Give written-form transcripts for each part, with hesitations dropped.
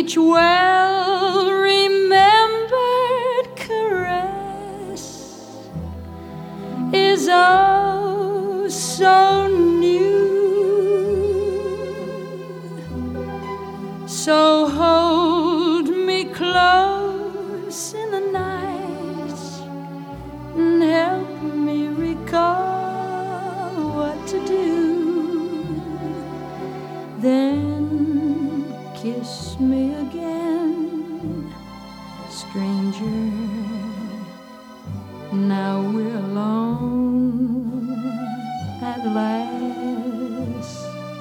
each well remembered caress is oh so new. So hold me close in the night and help me recall what to do. Then kiss me again, stranger. Now we're alone at last.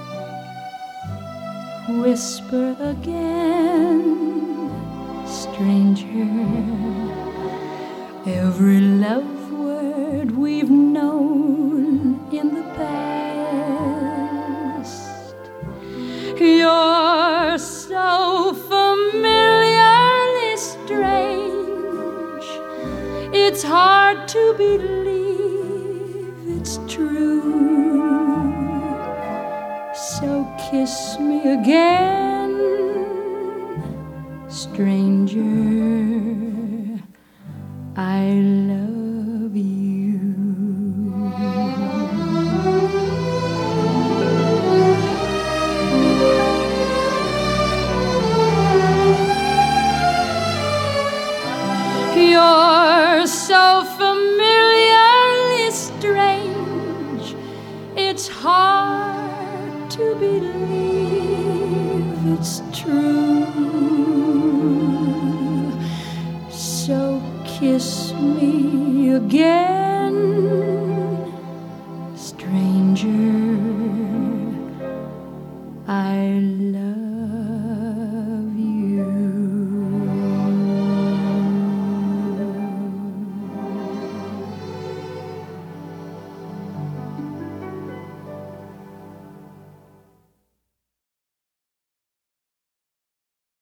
Whisper again, stranger. Every love word we've known in the past. You're so familiarly strange, it's hard to believe it's true. So kiss me again, stranger. I love you. You're so familiarly strange, it's hard to believe it's true.